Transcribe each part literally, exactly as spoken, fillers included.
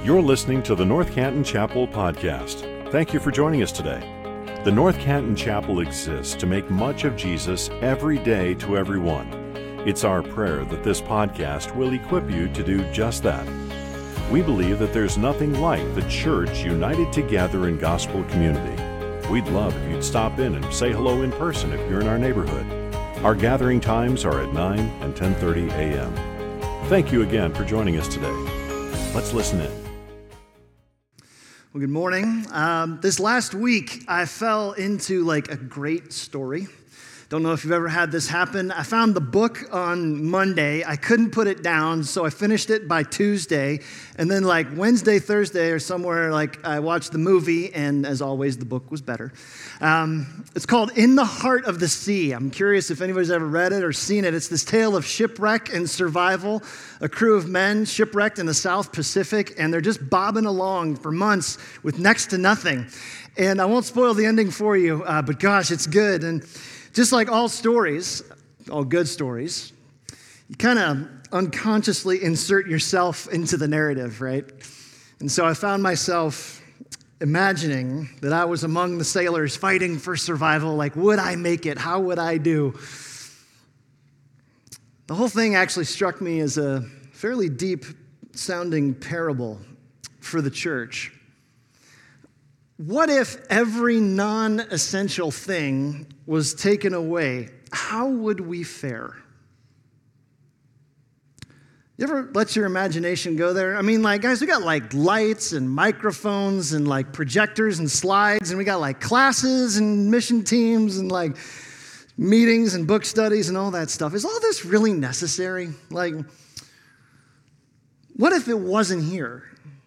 You're listening to the North Canton Chapel podcast. Thank you for joining us today. The North Canton Chapel exists to make much of Jesus every day to everyone. It's our prayer that this podcast will equip you to do just that. We believe that there's nothing like the church united together in gospel community. We'd love if you'd stop in and say hello in person if you're in our neighborhood. Our gathering times are at nine and ten thirty a.m. Thank you again for joining us today. Let's listen in. Well, good morning. Um, this last week, I fell into like a great story. Don't know if you've ever had this happen. I found the book on Monday. I couldn't put it down, so I finished it by Tuesday. And then like Wednesday, Thursday, or somewhere, like I watched the movie, and as always, the book was better. Um, it's called In the Heart of the Sea. I'm curious if anybody's ever read it or seen it. It's this tale of shipwreck and survival. A crew of men shipwrecked in the South Pacific, and they're just bobbing along for months with next to nothing. And I won't spoil the ending for you, uh, but gosh, it's good. And just like all stories, all good stories, you kind of unconsciously insert yourself into the narrative, right? And so I found myself imagining that I was among the sailors fighting for survival. Like, would I make it? How would I do? The whole thing actually struck me as a fairly deep-sounding parable for the church. What if every non-essential thing was taken away? How would we fare? You ever let your imagination go there? I mean, like, guys, we got like lights and microphones and like projectors and slides, and we got like classes and mission teams and like meetings and book studies and all that stuff. Is all this really necessary? Like, what if it wasn't here?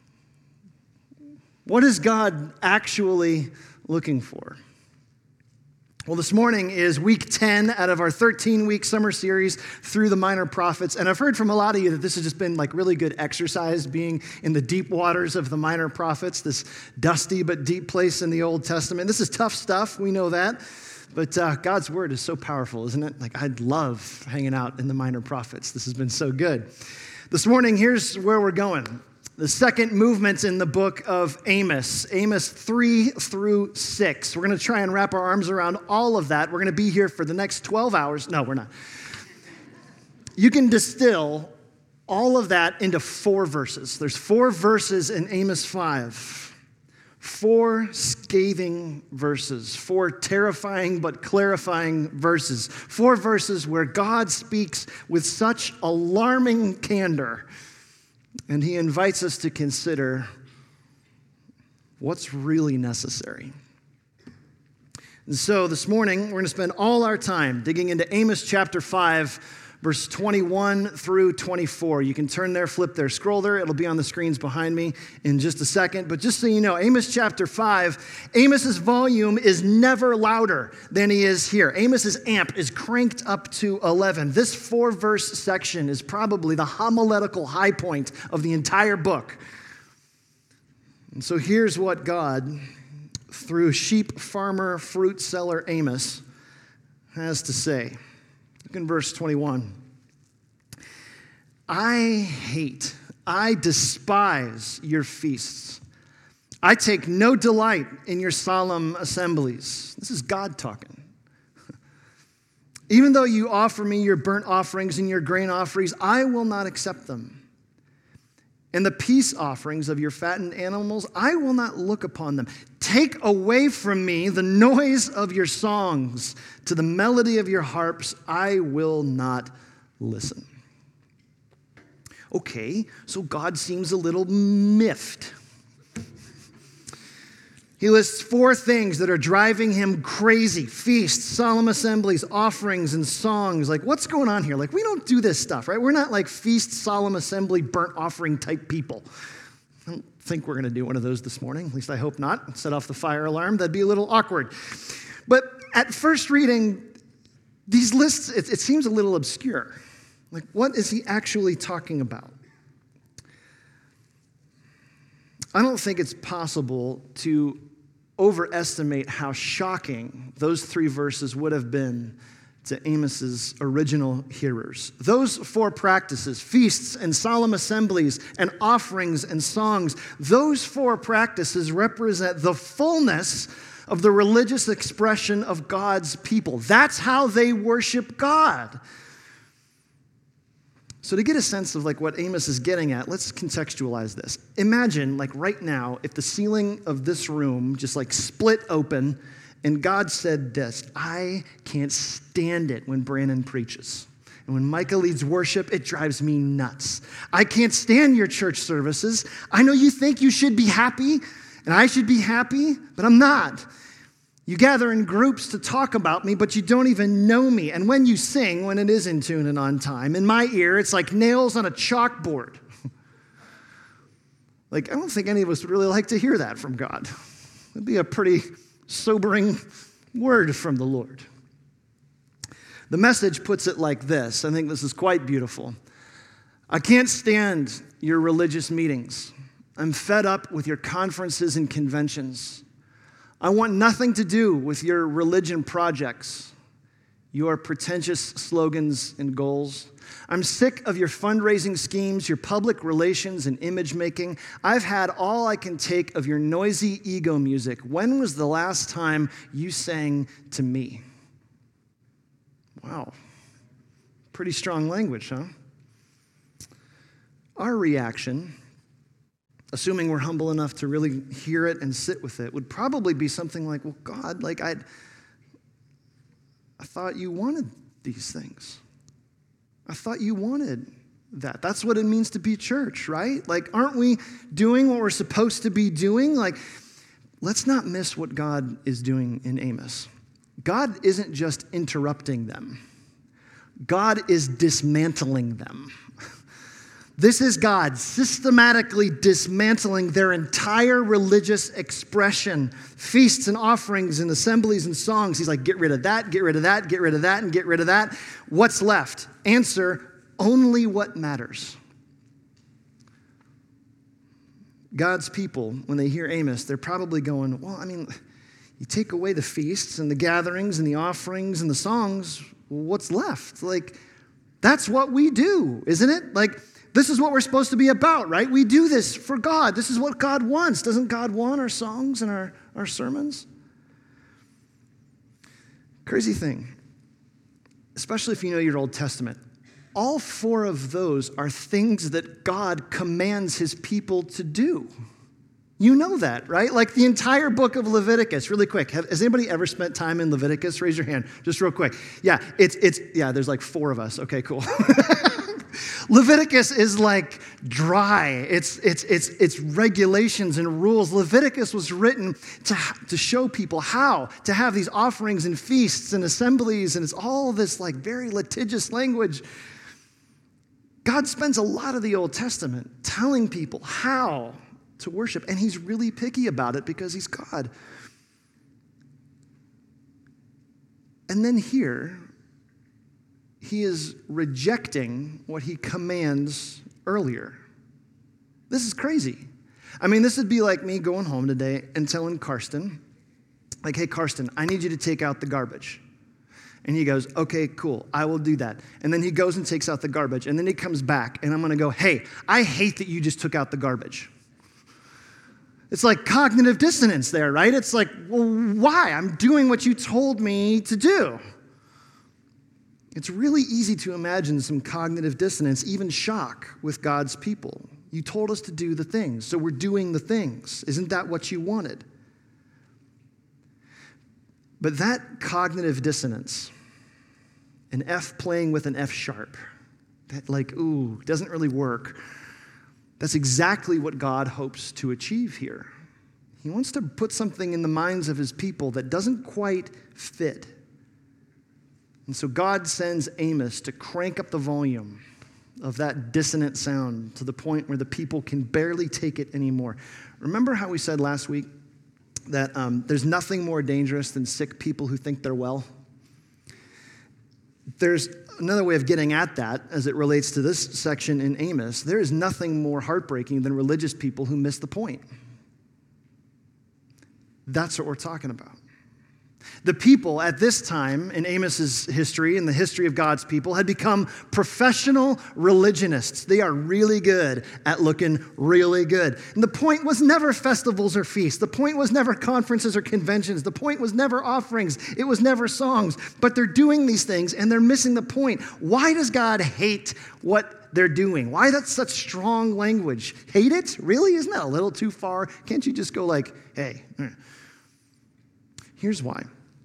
What is God actually looking for? Well, this morning is week ten out of our thirteen-week summer series through the Minor Prophets. And I've heard from a lot of you that this has just been like really good exercise, being in the deep waters of the Minor Prophets, this dusty but deep place in the Old Testament. This is tough stuff, we know that. But uh, God's word is so powerful, isn't it? Like, I'd love hanging out in the Minor Prophets. This has been so good. This morning, here's where we're going. The second movement's in the book of Amos, Amos three through six. We're going to try and wrap our arms around all of that. We're going to be here for the next twelve hours. No, we're not. You can distill all of that into four verses. There's four verses in Amos five. Four scathing verses, four terrifying but clarifying verses, four verses where God speaks with such alarming candor. And he invites us to consider what's really necessary. And so this morning, we're going to spend all our time digging into Amos chapter five, verse twenty-one through twenty-four. You can turn there, flip there, scroll there. It'll be on the screens behind me in just a second. But just so you know, Amos chapter five, Amos's volume is never louder than he is here. Amos's amp is cranked up to eleven. This four-verse section is probably the homiletical high point of the entire book. And so here's what God, through sheep farmer, fruit seller Amos, has to say. Look in verse twenty-one. I hate, I despise your feasts. I take no delight in your solemn assemblies. This is God talking. Even though you offer me your burnt offerings and your grain offerings, I will not accept them. And the peace offerings of your fattened animals, I will not look upon them. Take away from me the noise of your songs. To the melody of your harps, I will not listen. Okay, so God seems a little miffed. He lists four things that are driving him crazy. Feasts, solemn assemblies, offerings, and songs. Like, what's going on here? Like, we don't do this stuff, right? We're not like feast, solemn assembly, burnt offering type people. I don't think we're going to do one of those this morning. At least I hope not. Set off the fire alarm. That'd be a little awkward. But at first reading, these lists, it, it seems a little obscure. Like, what is he actually talking about? I don't think it's possible to overestimate how shocking those three verses would have been to Amos's original hearers. Those four practices, feasts and solemn assemblies and offerings and songs, those four practices represent the fullness of the religious expression of God's people. That's how they worship God. So to get a sense of like what Amos is getting at, let's contextualize this. Imagine like right now, if the ceiling of this room just like split open and God said this, I can't stand it when Brandon preaches. And when Micah leads worship, it drives me nuts. I can't stand your church services. I know you think you should be happy, and I should be happy, but I'm not. You gather in groups to talk about me, but you don't even know me. And when you sing, when it is in tune and on time, in my ear, it's like nails on a chalkboard. Like, I don't think any of us would really like to hear that from God. It'd be a pretty sobering word from the Lord. The Message puts it like this. I think this is quite beautiful. I can't stand your religious meetings. I'm fed up with your conferences and conventions. I want nothing to do with your religion projects, your pretentious slogans and goals. I'm sick of your fundraising schemes, your public relations and image making. I've had all I can take of your noisy ego music. When was the last time you sang to me? Wow. Pretty strong language, huh? Our reaction, assuming we're humble enough to really hear it and sit with it, would probably be something like, well, God, like I I thought you wanted these things. I thought you wanted that. That's what it means to be church, right? Like, aren't we doing what we're supposed to be doing? Like, let's not miss what God is doing in Amos. God isn't just interrupting them. God is dismantling them. This is God systematically dismantling their entire religious expression, feasts and offerings and assemblies and songs. He's like, get rid of that, get rid of that, get rid of that, and get rid of that. What's left? Answer, only what matters. God's people, when they hear Amos, they're probably going, well, I mean, you take away the feasts and the gatherings and the offerings and the songs, what's left? Like, that's what we do, isn't it? Like, this is what we're supposed to be about, right? We do this for God. This is what God wants. Doesn't God want our songs and our, our sermons? Crazy thing, especially if you know your Old Testament, all four of those are things that God commands his people to do. You know that, right? Like the entire book of Leviticus, really quick. Have, has anybody ever spent time in Leviticus? Raise your hand, just real quick. Yeah, it's, it's yeah, there's like four of us. Okay, cool. Leviticus is like dry. It's, it's, it's, it's regulations and rules. Leviticus was written to, to show people how to have these offerings and feasts and assemblies, and it's all this like very litigious language. God spends a lot of the Old Testament telling people how to worship, and he's really picky about it because he's God. And then here, he is rejecting what he commands earlier. This is crazy. I mean, this would be like me going home today and telling Karsten, like, hey, Karsten, I need you to take out the garbage. And he goes, okay, cool, I will do that. And then he goes and takes out the garbage. And then he comes back, and I'm going to go, hey, I hate that you just took out the garbage. It's like cognitive dissonance there, right? It's like, well, why? I'm doing what you told me to do. It's really easy to imagine some cognitive dissonance, even shock with God's people. You told us to do the things, so we're doing the things. Isn't that what you wanted? But that cognitive dissonance, an F playing with an F sharp, that like, ooh, doesn't really work. That's exactly what God hopes to achieve here. He wants to put something in the minds of his people that doesn't quite fit. And so God sends Amos to crank up the volume of that dissonant sound to the point where the people can barely take it anymore. Remember how we said last week that um, there's nothing more dangerous than sick people who think they're well? There's another way of getting at that as it relates to this section in Amos. There is nothing more heartbreaking than religious people who miss the point. That's what we're talking about. The people at this time in Amos's history, in the history of God's people, had become professional religionists. They are really good at looking really good. And the point was never festivals or feasts. The point was never conferences or conventions. The point was never offerings. It was never songs. But they're doing these things and they're missing the point. Why does God hate what they're doing? Why that's such strong language? Hate it? Really? Isn't that a little too far? Can't you just go like, hey? Here's why.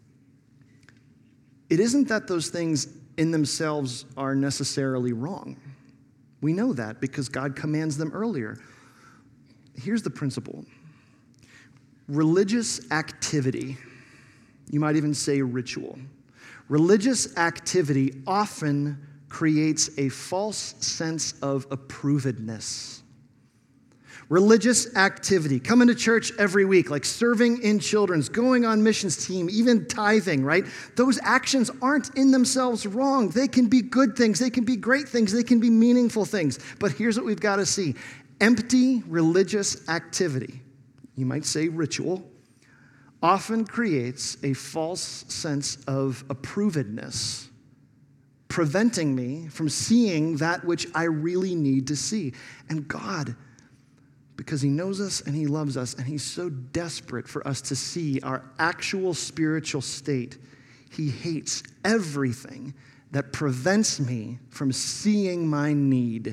It isn't that those things in themselves are necessarily wrong. We know that because God commands them earlier. Here's the principle. Religious activity, you might even say ritual, religious activity often creates a false sense of approvedness. Religious activity, coming to church every week, like serving in children's, going on missions team, even tithing, right? Those actions aren't in themselves wrong. They can be good things. They can be great things. They can be meaningful things. But here's what we've got to see. Empty religious activity, you might say ritual, often creates a false sense of approvedness, preventing me from seeing that which I really need to see. And God, because he knows us and he loves us and he's so desperate for us to see our actual spiritual state, he hates everything that prevents me from seeing my need.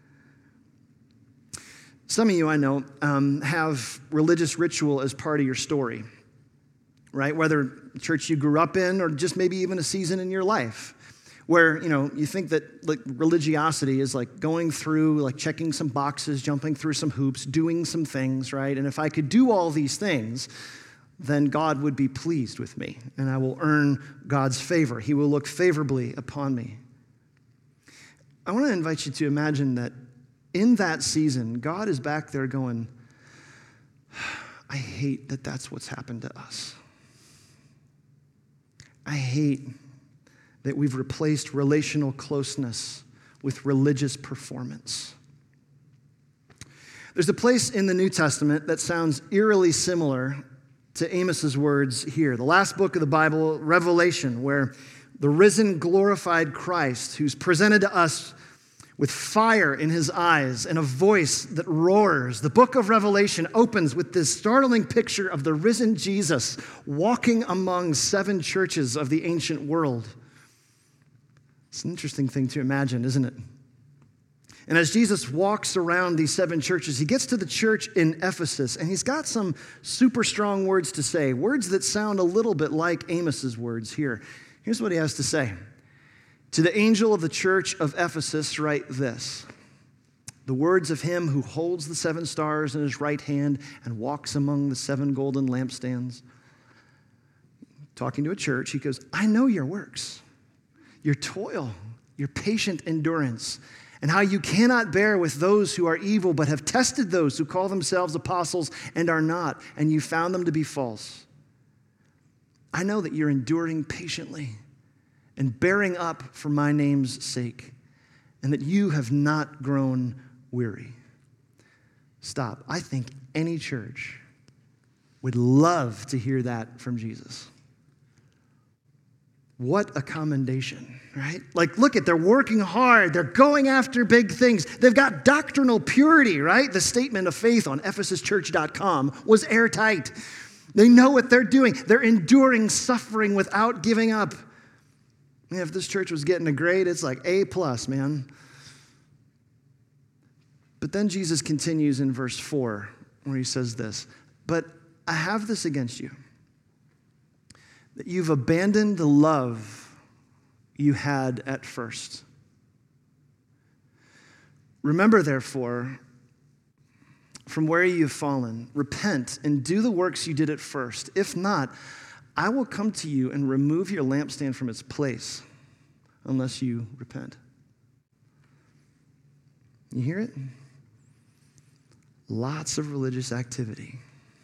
Some of you I know um, have religious ritual as part of your story, right? Whether church you grew up in or just maybe even a season in your life, where, you know, you think that like religiosity is like going through, like checking some boxes, jumping through some hoops, doing some things, right? And if I could do all these things, then God would be pleased with me, and I will earn God's favor. He will look favorably upon me. I want to invite you to imagine that in that season, God is back there going, I hate that that's what's happened to us. I hate that we've replaced relational closeness with religious performance. There's a place in the New Testament that sounds eerily similar to Amos's words here. The last book of the Bible, Revelation, where the risen, glorified Christ, who's presented to us with fire in his eyes and a voice that roars. The book of Revelation opens with this startling picture of the risen Jesus walking among seven churches of the ancient world. It's an interesting thing to imagine, isn't it? And as Jesus walks around these seven churches, he gets to the church in Ephesus, and he's got some super strong words to say, words that sound a little bit like Amos's words here. Here's what he has to say. To the angel of the church of Ephesus, write this: the words of him who holds the seven stars in his right hand and walks among the seven golden lampstands. Talking to a church, he goes, I know your works, your toil, your patient endurance, and how you cannot bear with those who are evil, but have tested those who call themselves apostles and are not, and you found them to be false. I know that you're enduring patiently and bearing up for my name's sake, and that you have not grown weary. Stop. I think any church would love to hear that from Jesus. What a commendation, right? Like, look at, they're working hard. They're going after big things. They've got doctrinal purity, right? The statement of faith on ephesus church dot com was airtight. They know what they're doing. They're enduring suffering without giving up. Man, if this church was getting a grade, it's like A plus, man. But then Jesus continues in verse four, where he says this, but I have this against you, that you've abandoned the love you had at first. Remember, therefore, from where you've fallen, repent and do the works you did at first. If not, I will come to you and remove your lampstand from its place unless you repent. You hear it? Lots of religious activity.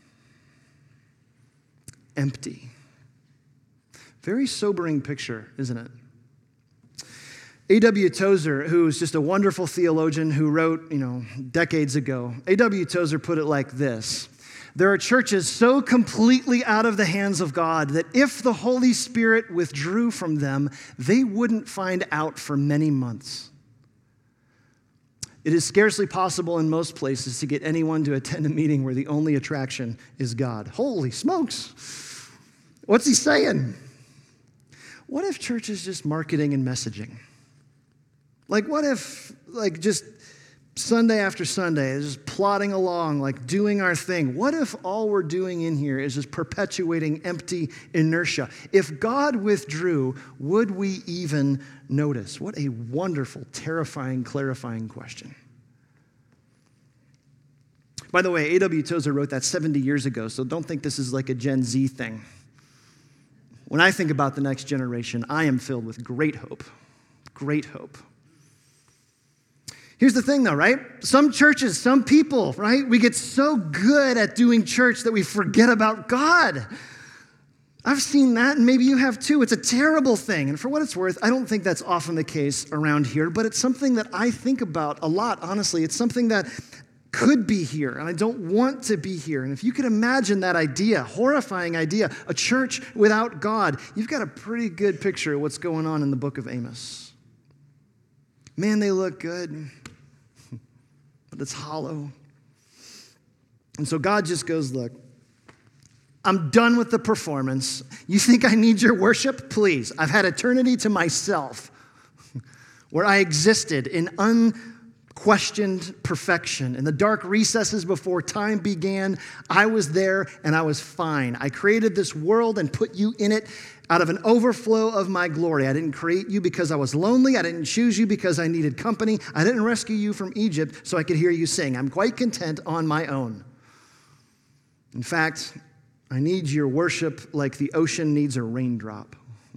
Empty. Very sobering picture, isn't it? A W Tozer, who is just a wonderful theologian who wrote, you know, decades ago, A W Tozer put it like this: There are churches so completely out of the hands of God that if the Holy Spirit withdrew from them, they wouldn't find out for many months. It is scarcely possible in most places to get anyone to attend a meeting where the only attraction is God. Holy smokes! What's he saying? What if church is just marketing and messaging? Like, what if, like, just Sunday after Sunday is just plodding along, like doing our thing? What if all we're doing in here is just perpetuating empty inertia? If God withdrew, would we even notice? What a wonderful, terrifying, clarifying question. By the way, A W Tozer wrote that seventy years ago, so don't think this is like a Gen Z thing. When I think about the next generation, I am filled with great hope. Great hope. Here's the thing, though, right? Some churches, some people, right? We get so good at doing church that we forget about God. I've seen that, and maybe you have too. It's a terrible thing. And for what it's worth, I don't think that's often the case around here, but it's something that I think about a lot, honestly. It's something that could be here, and I don't want to be here. And if you could imagine that idea, horrifying idea, a church without God, you've got a pretty good picture of what's going on in the book of Amos. Man, they look good, but it's hollow. And so God just goes, look, I'm done with the performance. You think I need your worship? Please. I've had eternity to myself where I existed in unquestioned perfection. In the dark recesses before time began, I was there and I was fine. I created this world and put you in it out of an overflow of my glory. I didn't create you because I was lonely. I didn't choose you because I needed company. I didn't rescue you from Egypt so I could hear you sing. I'm quite content on my own. In fact, I need your worship like the ocean needs a raindrop.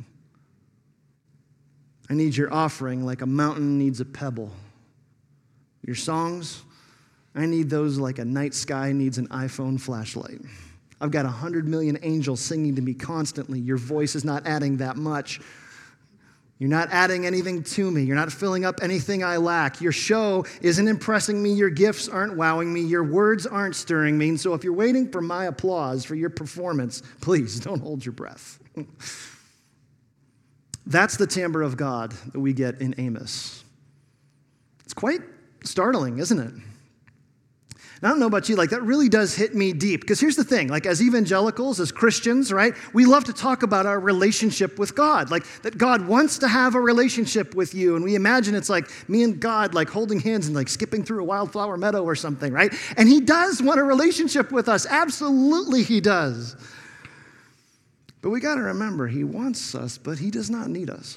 I need your offering like a mountain needs a pebble. Your songs, I need those like a night sky needs an iPhone flashlight. I've got a hundred million angels singing to me constantly. Your voice is not adding that much. You're not adding anything to me. You're not filling up anything I lack. Your show isn't impressing me. Your gifts aren't wowing me. Your words aren't stirring me. And so if you're waiting for my applause for your performance, please don't hold your breath. That's the timbre of God that we get in Amos. It's quite startling, isn't it? And I don't know about you, like that really does hit me deep. Because here's the thing, like as evangelicals, as Christians, right, we love to talk about our relationship with God. Like that God wants to have a relationship with you. And we imagine it's like me and God like holding hands and like skipping through a wildflower meadow or something, right? And he does want a relationship with us. Absolutely he does. But we got to remember, he wants us, but he does not need us.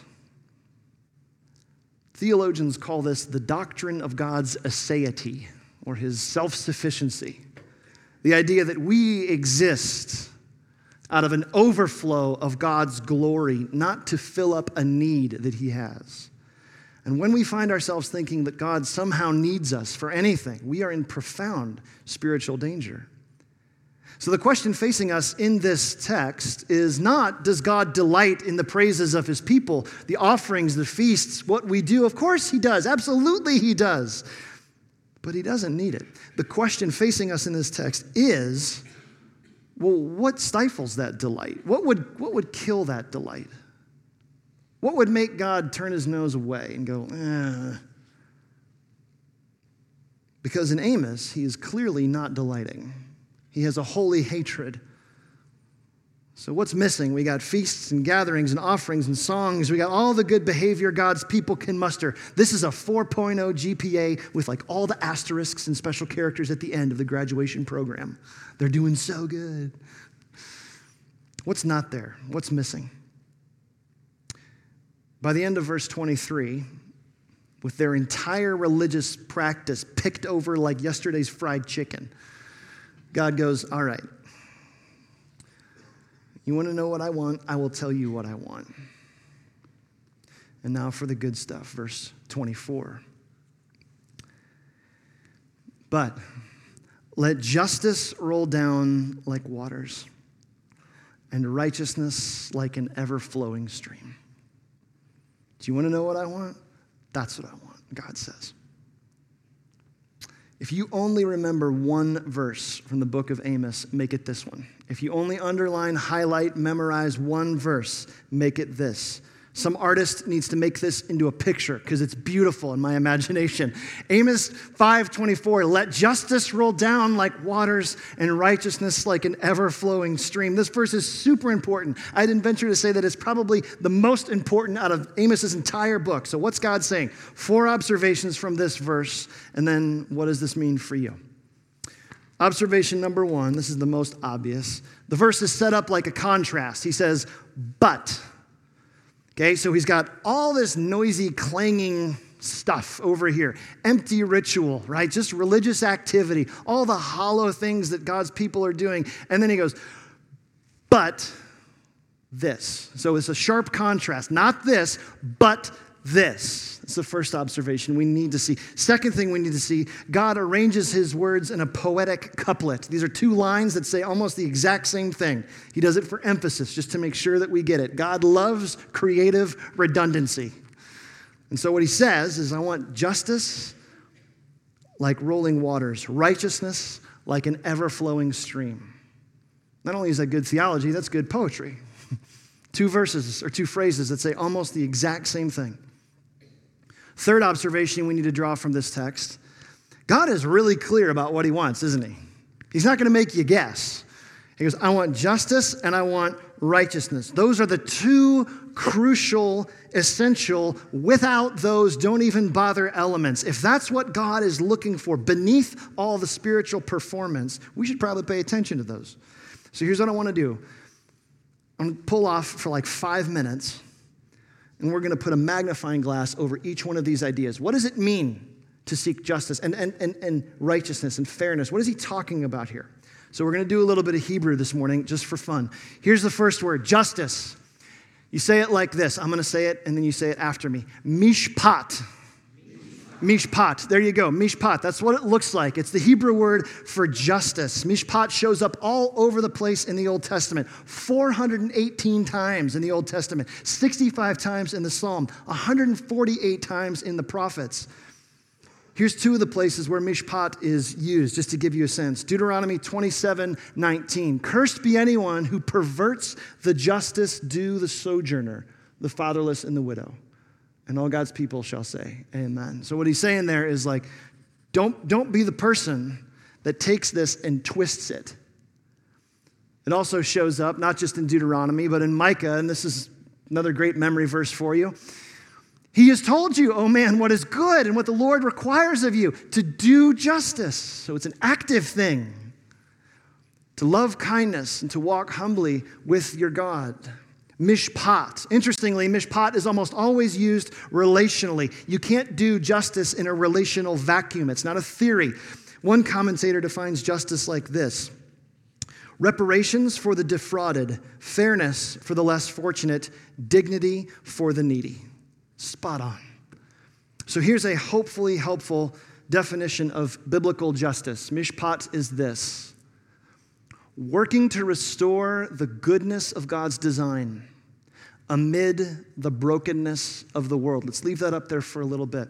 Theologians call this the doctrine of God's aseity, or his self-sufficiency. The idea that we exist out of an overflow of God's glory, not to fill up a need that he has. And when we find ourselves thinking that God somehow needs us for anything, we are in profound spiritual danger. So the question facing us in this text is not, does God delight in the praises of his people, the offerings, the feasts, what we do? Of course he does. Absolutely he does. But he doesn't need it. The question facing us in this text is, well, what stifles that delight? What would, what would kill that delight? What would make God turn his nose away and go, eh? Because in Amos, he is clearly not delighting. He has a holy hatred. So what's missing? We got feasts and gatherings and offerings and songs. We got all the good behavior God's people can muster. This is a four point oh G P A with like all the asterisks and special characters at the end of the graduation program. They're doing so good. What's not there? What's missing? By the end of verse twenty-three, with their entire religious practice picked over like yesterday's fried chicken, God goes, all right, you want to know what I want? I will tell you what I want. And now for the good stuff, verse twenty-four. But let justice roll down like waters, and righteousness like an ever-flowing stream. Do you want to know what I want? That's what I want, God says. If you only remember one verse from the book of Amos, make it this one. If you only underline, highlight, memorize one verse, make it this. Some artist needs to make this into a picture because it's beautiful in my imagination. Amos five twenty-four, let justice roll down like waters and righteousness like an ever-flowing stream. This verse is super important. I'd venture to say that it's probably the most important out of Amos's entire book. So what's God saying? Four observations from this verse, and then what does this mean for you? Observation number one, this is the most obvious. The verse is set up like a contrast. He says, but... Okay, so he's got all this noisy, clanging stuff over here. Empty ritual, right? Just religious activity. All the hollow things that God's people are doing. And then he goes, but this. So it's a sharp contrast. Not this, but this. That's the first observation we need to see. Second thing we need to see, God arranges his words in a poetic couplet. These are two lines that say almost the exact same thing. He does it for emphasis, just to make sure that we get it. God loves creative redundancy. And so what he says is, I want justice like rolling waters, righteousness like an ever-flowing stream. Not only is that good theology, that's good poetry. Two verses or two phrases that say almost the exact same thing. Third observation we need to draw from this text, God is really clear about what he wants, isn't he? He's not going to make you guess. He goes, I want justice and I want righteousness. Those are the two crucial, essential, without those, don't even bother elements. If that's what God is looking for beneath all the spiritual performance, we should probably pay attention to those. So here's what I want to do. I'm going to pull off for like five minutes. And we're going to put a magnifying glass over each one of these ideas. What does it mean to seek justice and, and, and, and righteousness and fairness? What is he talking about here? So we're going to do a little bit of Hebrew this morning just for fun. Here's the first word, justice. You say it like this. I'm going to say it, and then you say it after me. Mishpat. Mishpat. There you go. Mishpat. That's what it looks like. It's the Hebrew word for justice. Mishpat shows up all over the place in the Old Testament. four hundred eighteen times in the Old Testament. sixty-five times in the Psalm. one hundred forty-eight times in the prophets. Here's two of the places where mishpat is used, just to give you a sense. Deuteronomy twenty-seven nineteen. Cursed be anyone who perverts the justice due the sojourner, the fatherless, and the widow. And all God's people shall say, amen. So what he's saying there is like, don't, don't be the person that takes this and twists it. It also shows up, not just in Deuteronomy, but in Micah, and this is another great memory verse for you. He has told you, oh man, what is good and what the Lord requires of you, to do justice. So it's an active thing, to love kindness and to walk humbly with your God. Mishpat. Interestingly, mishpat is almost always used relationally. You can't do justice in a relational vacuum. It's not a theory. One commentator defines justice like this: reparations for the defrauded, fairness for the less fortunate, dignity for the needy. Spot on. So here's a hopefully helpful definition of biblical justice. Mishpat is this: working to restore the goodness of God's design amid the brokenness of the world. Let's leave that up there for a little bit.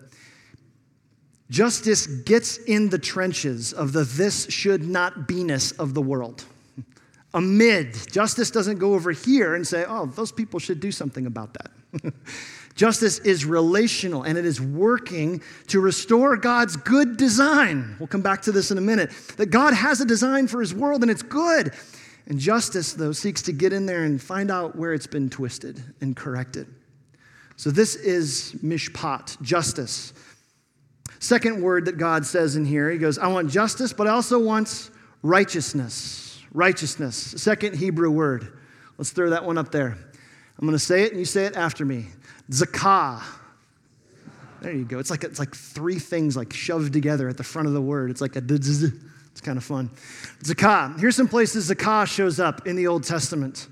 Justice gets in the trenches of the this should not be-ness of the world. Amid. Justice doesn't go over here and say, oh, those people should do something about that. Justice is relational, and it is working to restore God's good design. We'll come back to this in a minute. That God has a design for his world, and it's good. And justice, though, seeks to get in there and find out where it's been twisted and corrected. So this is mishpat, justice. Second word that God says in here, he goes, I want justice, but I also want righteousness. Righteousness, second Hebrew word. Let's throw that one up there. I'm going to say it, and you say it after me. Zakah. There you go. It's like it's like three things like shoved together at the front of the word. It's like a dzz. It's kind of fun. Zakah. Here's some places zakah shows up in the Old Testament.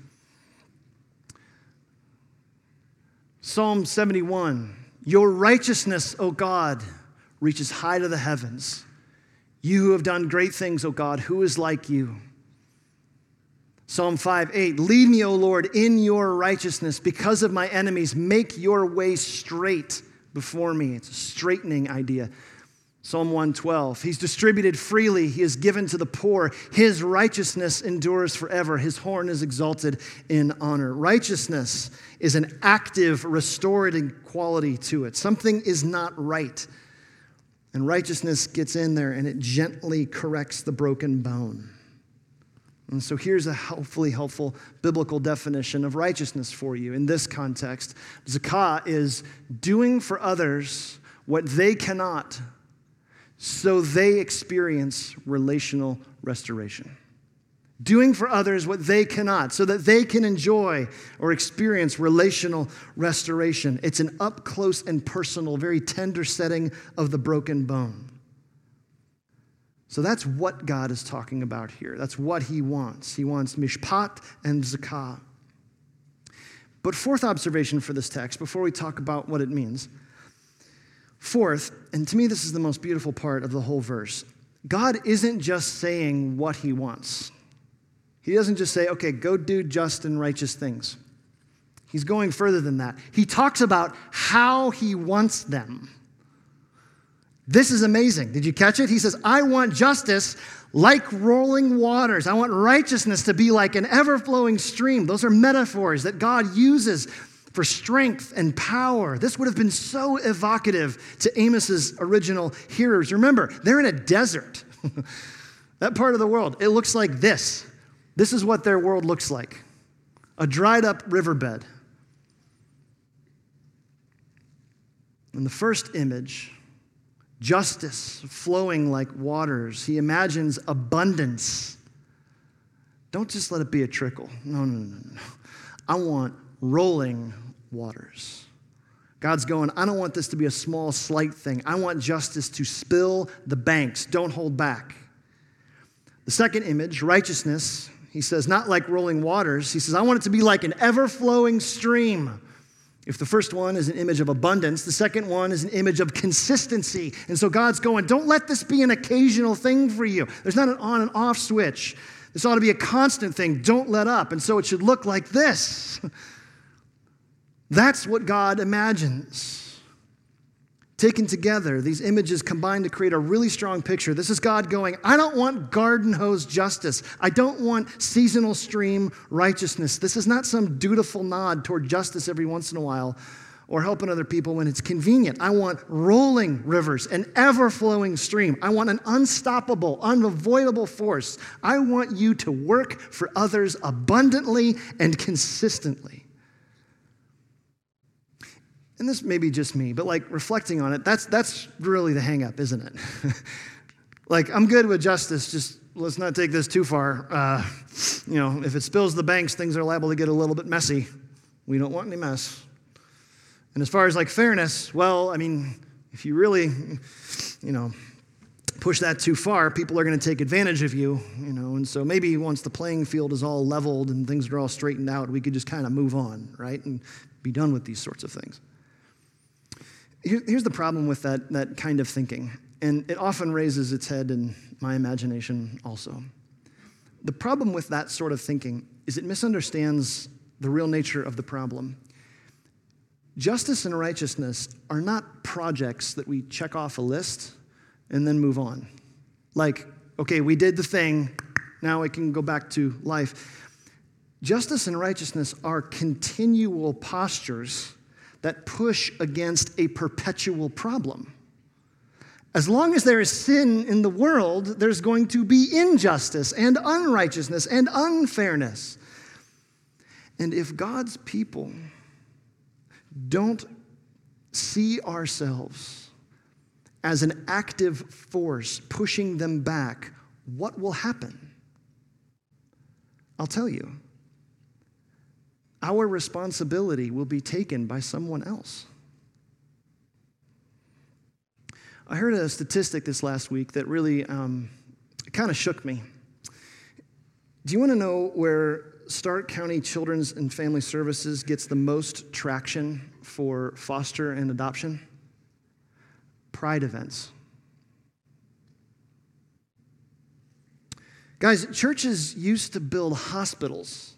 Psalm seventy-one. Your righteousness, O God, reaches high to the heavens. You who have done great things, O God, who is like you? Psalm five eight, lead me, O Lord, in your righteousness because of my enemies. Make your way straight before me. It's a straightening idea. Psalm one twelve, he's distributed freely, he is given to the poor. His righteousness endures forever. His horn is exalted in honor. Righteousness is an active, restorative quality to it. Something is not right. And righteousness gets in there and it gently corrects the broken bone. And so here's a hopefully helpful biblical definition of righteousness for you in this context. Zakah is doing for others what they cannot, so they experience relational restoration. Doing for others what they cannot, so that they can enjoy or experience relational restoration. It's an up close and personal, very tender setting of the broken bone. So that's what God is talking about here. That's what he wants. He wants mishpat and zakah. But fourth observation for this text, before we talk about what it means. Fourth, and to me this is the most beautiful part of the whole verse, God isn't just saying what he wants. He doesn't just say, okay, go do just and righteous things. He's going further than that. He talks about how he wants them. This is amazing. Did you catch it? He says, I want justice like rolling waters. I want righteousness to be like an ever-flowing stream. Those are metaphors that God uses for strength and power. This would have been so evocative to Amos's original hearers. Remember, they're in a desert. That part of the world, it looks like this. This is what their world looks like. A dried up riverbed. In the first image, justice flowing like waters. He imagines abundance. Don't just let it be a trickle. No, no, no, no. I want rolling waters. God's going, I don't want this to be a small, slight thing. I want justice to spill the banks. Don't hold back. The second image, righteousness, he says, not like rolling waters. He says, I want it to be like an ever-flowing stream. If the first one is an image of abundance, the second one is an image of consistency. And so God's going, don't let this be an occasional thing for you. There's not an on and off switch. This ought to be a constant thing. Don't let up. And so it should look like this. That's what God imagines. Taken together, these images combine to create a really strong picture. This is God going, I don't want garden hose justice. I don't want seasonal stream righteousness. This is not some dutiful nod toward justice every once in a while or helping other people when it's convenient. I want rolling rivers, an ever-flowing stream. I want an unstoppable, unavoidable force. I want you to work for others abundantly and consistently. And this may be just me, but like reflecting on it, that's that's really the hang up, isn't it? Like, I'm good with justice, just let's not take this too far. Uh, you know, if it spills the banks, things are liable to get a little bit messy. We don't want any mess. And as far as like fairness, well, I mean, if you really, you know, push that too far, people are going to take advantage of you, you know, and so maybe once the playing field is all leveled and things are all straightened out, we could just kind of move on, right, and be done with these sorts of things. Here's the problem with that, that kind of thinking, and it often raises its head in my imagination also. The problem with that sort of thinking is it misunderstands the real nature of the problem. Justice and righteousness are not projects that we check off a list and then move on. Like, okay, we did the thing, now we can go back to life. Justice and righteousness are continual postures that push against a perpetual problem. As long as there is sin in the world, there's going to be injustice and unrighteousness and unfairness. And if God's people don't see ourselves as an active force pushing them back, what will happen? I'll tell you. Our responsibility will be taken by someone else. I heard a statistic this last week that really um, kind of shook me. Do you want to know where Stark County Children's and Family Services gets the most traction for foster and adoption? Pride events. Guys, churches used to build hospitals.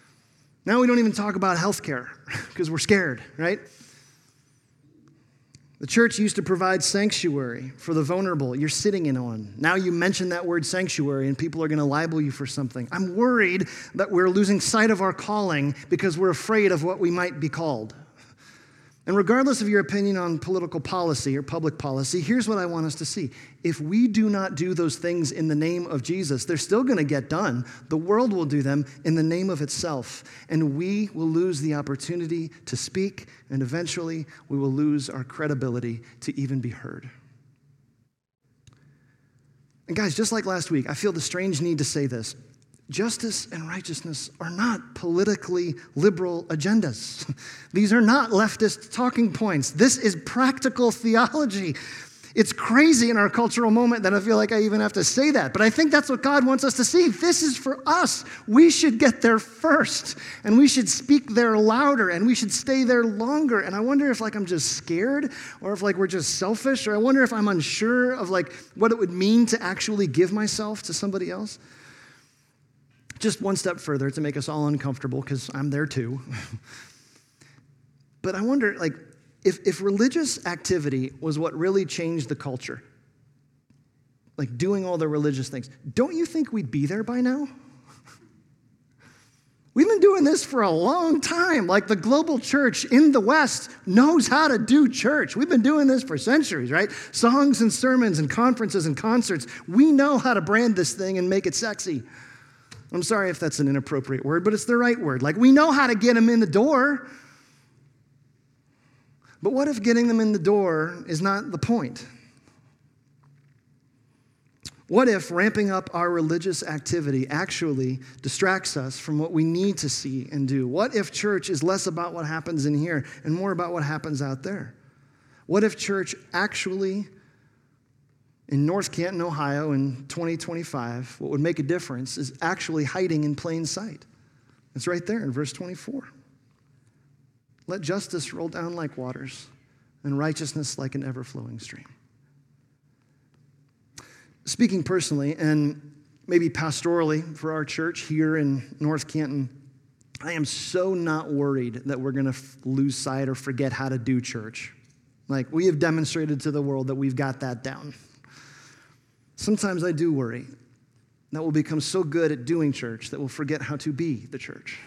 Now we don't even talk about health care because we're scared, right? The church used to provide sanctuary for the vulnerable. You're sitting in one. Now you mention that word sanctuary and people are going to libel you for something. I'm worried that we're losing sight of our calling because we're afraid of what we might be called. And regardless of your opinion on political policy or public policy, here's what I want us to see. If we do not do those things in the name of Jesus, they're still going to get done. The world will do them in the name of itself. And we will lose the opportunity to speak, and eventually we will lose our credibility to even be heard. And guys, just like last week, I feel the strange need to say this. Justice and righteousness are not politically liberal agendas. These are not leftist talking points. This is practical theology. It's crazy in our cultural moment that I feel like I even have to say that. But I think that's what God wants us to see. This is for us. We should get there first. And we should speak there louder. And we should stay there longer. And I wonder if like I'm just scared, or if like we're just selfish, or I wonder if I'm unsure of like what it would mean to actually give myself to somebody else. Just one step further to make us all uncomfortable, because I'm there too. But I wonder, like, if, if religious activity was what really changed the culture, like doing all the religious things, don't you think we'd be there by now? We've been doing this for a long time. Like the global church in the West knows how to do church. We've been doing this for centuries, right? Songs and sermons and conferences and concerts. We know how to brand this thing and make it sexy. I'm sorry if that's an inappropriate word, but it's the right word. Like, we know how to get them in the door. But what if getting them in the door is not the point? What if ramping up our religious activity actually distracts us from what we need to see and do? What if church is less about what happens in here and more about what happens out there? What if church actually, in North Canton, Ohio, in twenty twenty-five, what would make a difference is actually hiding in plain sight? It's right there in verse twenty-four. Let justice roll down like waters, and righteousness like an ever-flowing stream. Speaking personally, and maybe pastorally for our church here in North Canton, I am so not worried that we're going to f- lose sight or forget how to do church. Like, we have demonstrated to the world that we've got that down. Sometimes I do worry that we'll become so good at doing church that we'll forget how to be the church.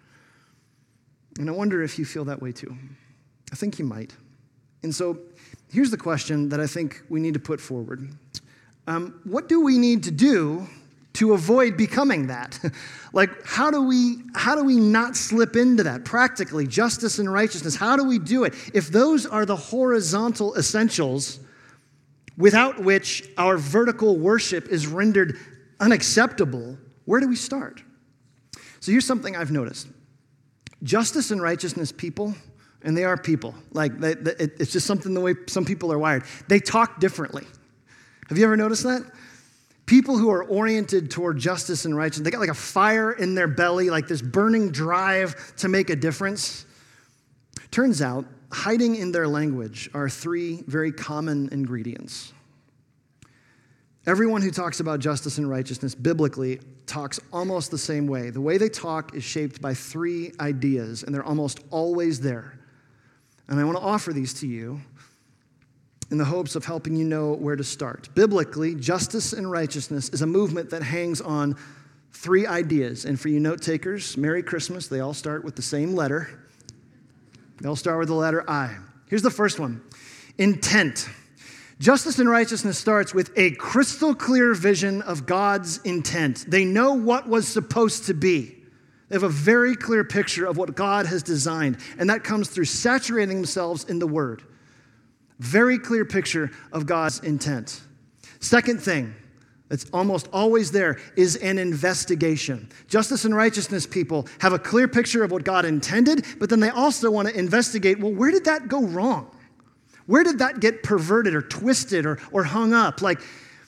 And I wonder if you feel that way too. I think you might. And so here's the question that I think we need to put forward. Um, what do we need to do to avoid becoming that? Like, how do we how do we not slip into that practically? Justice and righteousness, how do we do it? If those are the horizontal essentials without which our vertical worship is rendered unacceptable, where do we start? So here's something I've noticed. Justice and righteousness people, and they are people, like they, they, it's just something the way some people are wired. They talk differently. Have you ever noticed that? People who are oriented toward justice and righteousness, they got like a fire in their belly, like this burning drive to make a difference. Turns out, hiding in their language are three very common ingredients. Everyone who talks about justice and righteousness biblically talks almost the same way. The way they talk is shaped by three ideas, and they're almost always there. And I want to offer these to you in the hopes of helping you know where to start. Biblically, justice and righteousness is a movement that hangs on three ideas. And for you note takers, Merry Christmas. They all start with the same letter. They all start with the letter I. Here's the first one. Intent. Justice and righteousness starts with a crystal clear vision of God's intent. They know what was supposed to be. They have a very clear picture of what God has designed, and that comes through saturating themselves in the Word. Very clear picture of God's intent. Second thing that's almost always there is an investigation. Justice and righteousness people have a clear picture of what God intended, but then they also want to investigate, well, where did that go wrong? Where did that get perverted or twisted or, or hung up? Like,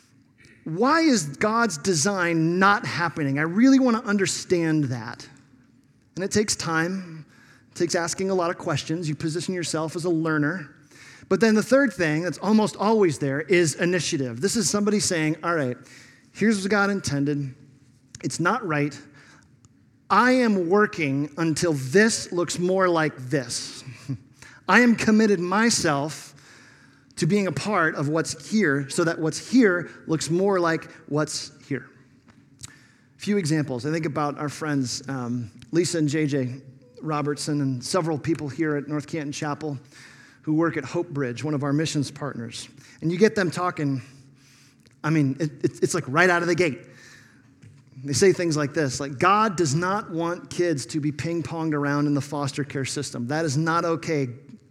why is God's design not happening? I really want to understand that. And it takes time. It takes asking a lot of questions. You position yourself as a learner. But then the third thing that's almost always there is initiative. This is somebody saying, all right, here's what God intended. It's not right. I am working until this looks more like this. I am committed myself to being a part of what's here so that what's here looks more like what's here. A few examples. I think about our friends, um, Lisa and J J Robertson, and several people here at North Canton Chapel who work at Hope Bridge, one of our missions partners. And you get them talking, I mean, it, it, it's like right out of the gate. They say things like this, like, God does not want kids to be ping-ponged around in the foster care system. That is not okay.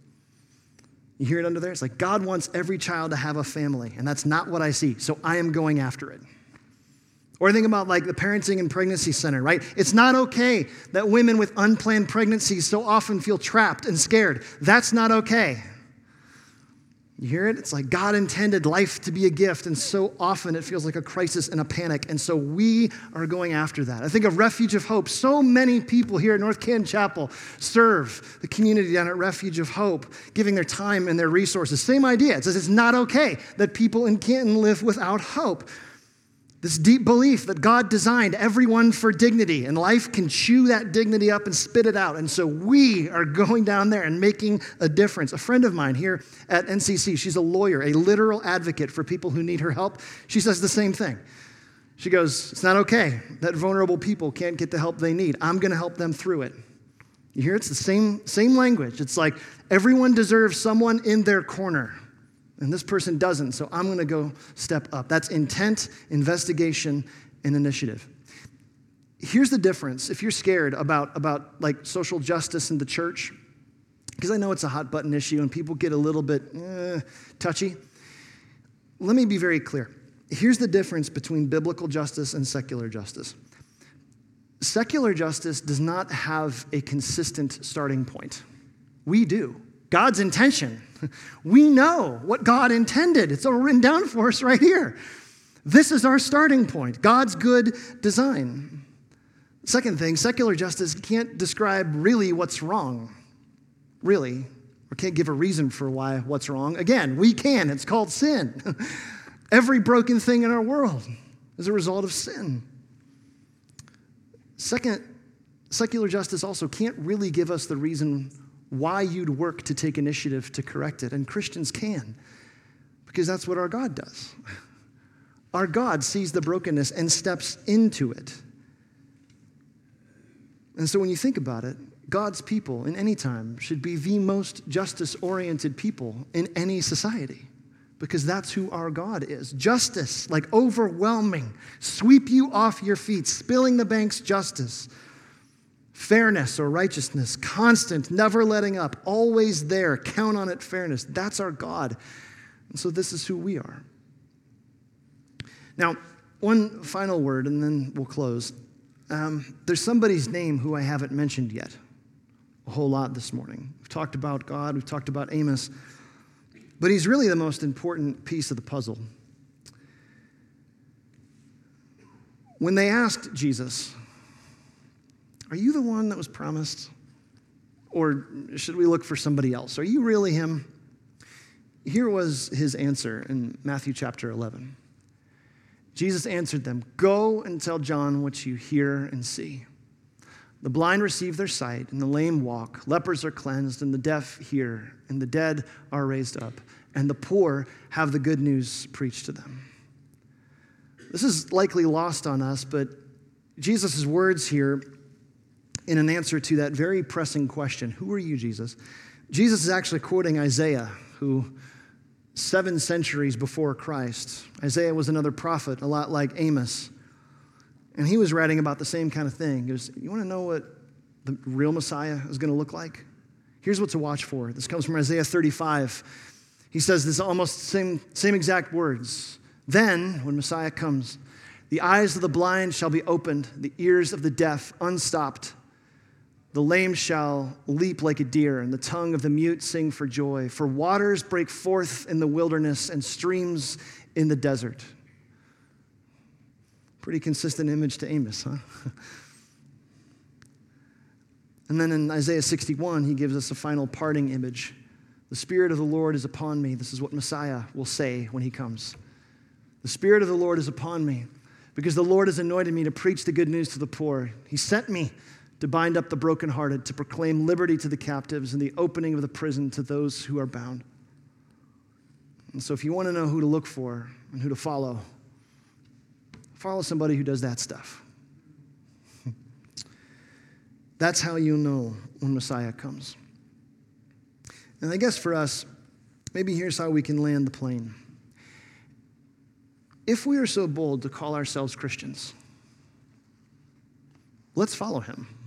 You hear it under there? It's like, God wants every child to have a family, and that's not what I see, so I am going after it. Or think about like the Parenting and Pregnancy Center, right? It's not okay that women with unplanned pregnancies so often feel trapped and scared. That's not okay. You hear it? It's like God intended life to be a gift, and so often it feels like a crisis and a panic, and so we are going after that. I think of Refuge of Hope. So many people here at North Canton Chapel serve the community down at Refuge of Hope, giving their time and their resources. Same idea. It says it's not okay that people in Canton live without hope. This deep belief that God designed everyone for dignity, and life can chew that dignity up and spit it out. And so we are going down there and making a difference. A friend of mine here at N C C, she's a lawyer, a literal advocate for people who need her help. She says the same thing. She goes, it's not okay that vulnerable people can't get the help they need. I'm going to help them through it. You hear? It's the same, same language. It's like everyone deserves someone in their corner. And this person doesn't, so I'm going to go step up. That's intent, investigation, and initiative. Here's the difference. If you're scared about, about like social justice in the church, because I know it's a hot button issue and people get a little bit eh, touchy, let me be very clear. Here's the difference between biblical justice and secular justice. Secular justice does not have a consistent starting point. We do. God's intention. We know what God intended. It's all written down for us right here. This is our starting point, God's good design. Second thing, secular justice can't describe really what's wrong, really, or can't give a reason for why what's wrong. Again, we can. It's called sin. Every broken thing in our world is a result of sin. Second, secular justice also can't really give us the reason why you'd work to take initiative to correct it. And Christians can, because that's what our God does. Our God sees the brokenness and steps into it. And so when you think about it, God's people in any time should be the most justice-oriented people in any society, because that's who our God is. Justice, like overwhelming, sweep you off your feet, spilling the bank's justice. Fairness or righteousness, constant, never letting up, always there, count on it, fairness. That's our God. And so this is who we are. Now, one final word, and then we'll close. Um, there's somebody's name who I haven't mentioned yet a whole lot this morning. We've talked about God, we've talked about Amos, but he's really the most important piece of the puzzle. When they asked Jesus, are you the one that was promised? Or should we look for somebody else? Are you really him? Here was his answer in Matthew chapter eleven. Jesus answered them, go and tell John what you hear and see. The blind receive their sight, and the lame walk. Lepers are cleansed, and the deaf hear, and the dead are raised up, and the poor have the good news preached to them. This is likely lost on us, but Jesus' words here in an answer to that very pressing question, who are you, Jesus? Jesus is actually quoting Isaiah, who seven centuries before Christ, Isaiah was another prophet, a lot like Amos. And he was writing about the same kind of thing. He goes, you want to know what the real Messiah is going to look like? Here's what to watch for. This comes from Isaiah thirty-five. He says this almost same, same exact words. Then, when Messiah comes, the eyes of the blind shall be opened, the ears of the deaf unstopped. The lame shall leap like a deer, and the tongue of the mute sing for joy. For waters break forth in the wilderness and streams in the desert. Pretty consistent image to Amos, huh? And then in Isaiah sixty-one, he gives us a final parting image. The Spirit of the Lord is upon me. This is what Messiah will say when he comes. The Spirit of the Lord is upon me, because the Lord has anointed me to preach the good news to the poor. He sent me to bind up the brokenhearted, to proclaim liberty to the captives and the opening of the prison to those who are bound. And so if you want to know who to look for and who to follow, follow somebody who does that stuff. That's how you'll know when Messiah comes. And I guess for us, maybe here's how we can land the plane. If we are so bold to call ourselves Christians, let's follow him.